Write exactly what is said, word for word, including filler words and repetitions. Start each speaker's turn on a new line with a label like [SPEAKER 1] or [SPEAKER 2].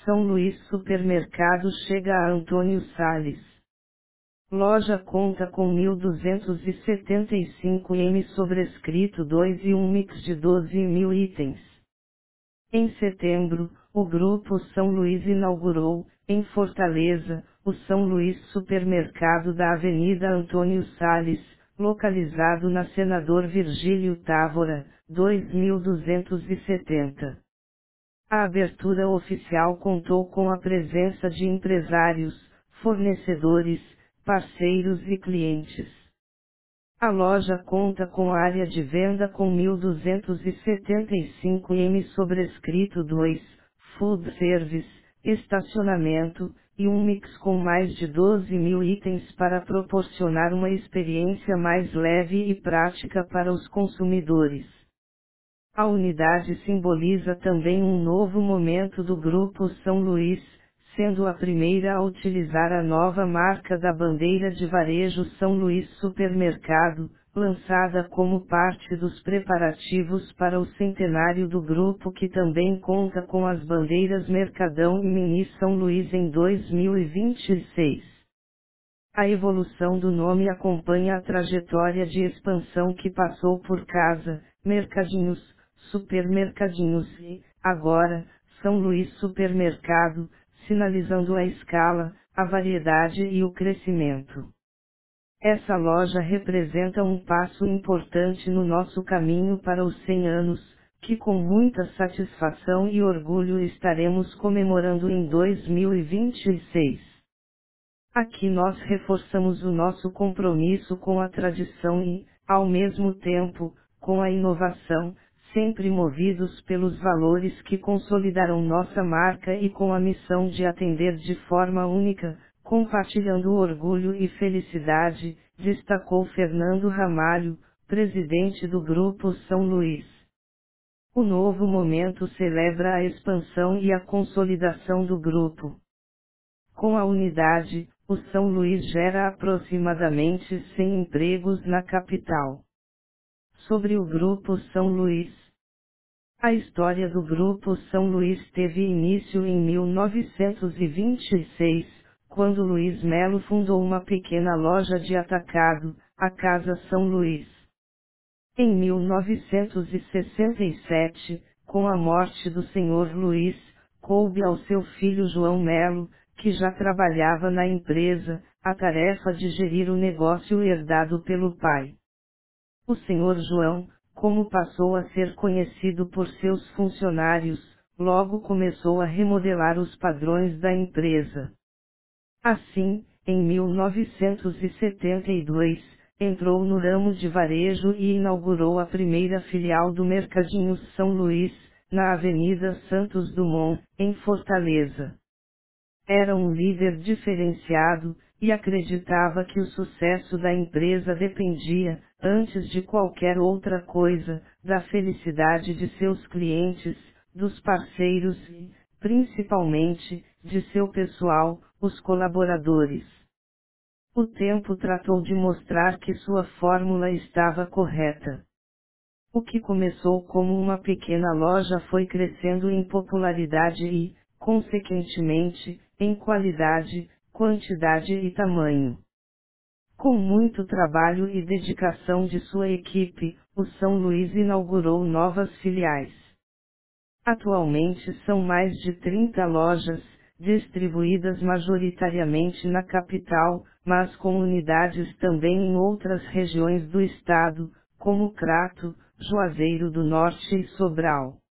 [SPEAKER 1] São Luís Supermercado chega a Antônio Salles. Loja conta com mil duzentos e setenta e cinco itens sobrescrito dois e um mix de doze mil itens. Em setembro, o Grupo São Luís inaugurou, em Fortaleza, o São Luís Supermercado da Avenida Antônio Salles, localizado na Senador Virgílio Távora, dois mil duzentos e setenta. A abertura oficial contou com a presença de empresários, fornecedores, parceiros e clientes. A loja conta com área de venda com mil duzentos e setenta e cinco itens sobrescrito dois, food service, estacionamento, e um mix com mais de doze mil itens para proporcionar uma experiência mais leve e prática para os consumidores. A unidade simboliza também um novo momento do Grupo São Luís, sendo a primeira a utilizar a nova marca da bandeira de varejo São Luís Supermercado, lançada como parte dos preparativos para o centenário do grupo, que também conta com as bandeiras Mercadão e Mini São Luís em dois mil e vinte e seis. A evolução do nome acompanha a trajetória de expansão que passou por Casa, Mercadinhos, Supermercadinhos e, agora, São Luís Supermercado, sinalizando a escala, a variedade e o crescimento. Essa loja representa um passo importante no nosso caminho para os cem anos, que com muita satisfação e orgulho estaremos comemorando em dois mil e vinte e seis. Aqui nós reforçamos o nosso compromisso com a tradição e, ao mesmo tempo, com a inovação, sempre movidos pelos valores que consolidaram nossa marca e com a missão de atender de forma única, compartilhando orgulho e felicidade, destacou Fernando Ramalho, presidente do Grupo São Luís. O novo momento celebra a expansão e a consolidação do grupo. Com a unidade, o São Luís gera aproximadamente cem empregos na capital. Sobre o Grupo São Luís. A história do Grupo São Luís teve início em mil novecentos e vinte e seis, quando Luiz Melo fundou uma pequena loja de atacado, a Casa São Luís. Em mil novecentos e sessenta e sete, com a morte do senhor Luís, coube ao seu filho João Melo, que já trabalhava na empresa, a tarefa de gerir o negócio herdado pelo pai. O senhor João, como passou a ser conhecido por seus funcionários, logo começou a remodelar os padrões da empresa. Assim, em mil novecentos e setenta e dois, entrou no ramo de varejo e inaugurou a primeira filial do Mercadinhos São Luís, na Avenida Santos Dumont, em Fortaleza. Era um líder diferenciado, e acreditava que o sucesso da empresa dependia, antes de qualquer outra coisa, da felicidade de seus clientes, dos parceiros e, principalmente, de seu pessoal, os colaboradores. O tempo tratou de mostrar que sua fórmula estava correta. O que começou como uma pequena loja foi crescendo em popularidade e, consequentemente, em qualidade, quantidade e tamanho. Com muito trabalho e dedicação de sua equipe, o São Luís inaugurou novas filiais. Atualmente são mais de trinta lojas, distribuídas majoritariamente na capital, mas com unidades também em outras regiões do estado, como Crato, Juazeiro do Norte e Sobral.